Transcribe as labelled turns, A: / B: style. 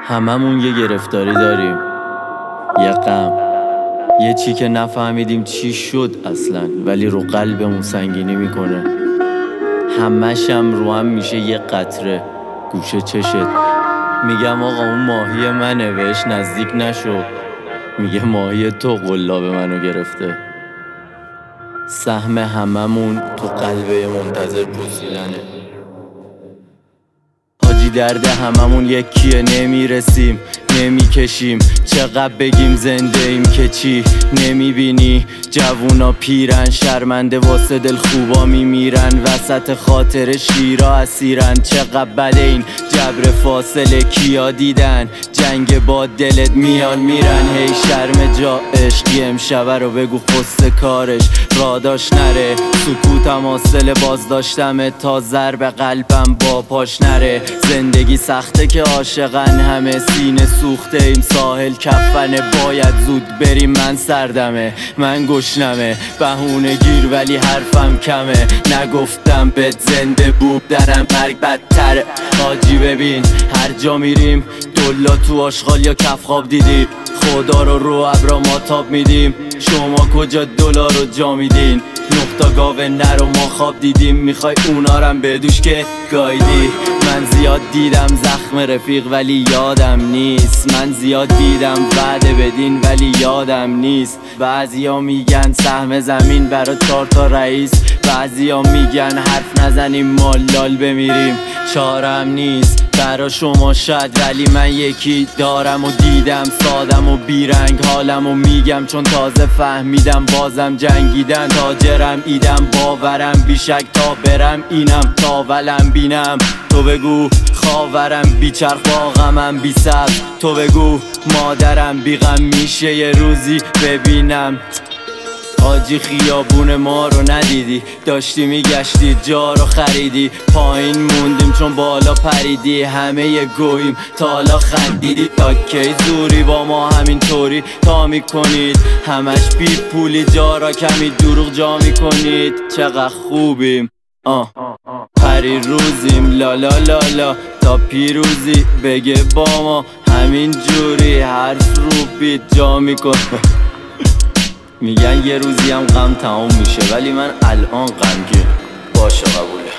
A: هممون یه گرفتاری داریم، یه غم، یه چی که نفهمیدیم چی شد اصلا، ولی رو قلبمون سنگینی میکنه. همش هم رو هم میشه یه قطره گوشه چشت. میگم آقا اون ماهی منه، بهش نزدیک نشو. میگه ماهی تو قلاب منو گرفته. سهم هممون تو قلبه منتظر پوسیدنه. حاجی درد هممون یکیه، نمیرسیم نمیکشیم. چقدر بگیم زنده ایم که چی نمیبینی؟ جوونا پیرن شرمنده واسه دل خوبا میمیرن، وسط خاطر شیرا اسیرن. چقدر بده این جبر فاصله، کیا دیدن جنگ با دلت میان میرن. هی شرم جا عشقی امشبه رو بگو خست کارش راداش نره. سکوتم حاصل بازداشتمه تا ضرب قلبم با پاش نره. زندگی سخته که عاشقن همه، سینه سوخته ایم ساحل کفنه. باید زود بریم من سردمه، من گشنمه بهونه گیر ولی حرفم کمه. نگفتم بهت زنده بود درم مرگ بدتره. حاجی ببین هر جا میریم دلا تو آشغال یا کف خواب دیدی. خدا رو ابرا ما تاب میدیم، شما کجا دلار رو جا میدین؟ نقطا گاوه نر و ما خواب دیدیم، میخوای اونارم بدوش که گایدی. من زیاد دیدم زخم رفیق ولی یادم نیست. من زیاد دیدم وعده بدین ولی یادم نیست. بعضیا میگن سهم زمین برا 4 تا رئیس، بعضیا میگن حرف نزنیم ما لال بمیریم. چارم نیست برا شما شاید، ولی من یکی دارم و دیدم سادم و بیرنگ حالم و میگم چون تازه فهمیدم بازم جنگیدن. تاجرم ایدم باورم بیشک تا برم اینم تا ولم بینم. تو بگو خاورم بیچرخ با غمم بی صبر. تو بگو مادرم بی غم میشه یه روزی ببینم. حاجی خیابون ما رو ندیدی، داشتی میگشتی جا رو خریدی. پایین موندیم چون بالا پریدی، همه یه گوییم تا حالا خندیدی. تا کی زوری با ما همینطوری تا میکنید؟ همش بی پولی جا را کمی دروغ جا میکنید. چقدر خوبیم پری روزیم لا لا لا لا تا پیروزی بگه با ما همین جوری حرف رو بیت جا میکن. میگن یه روزی هم غم تمام میشه، ولی من الان غمگین باشه قبوله.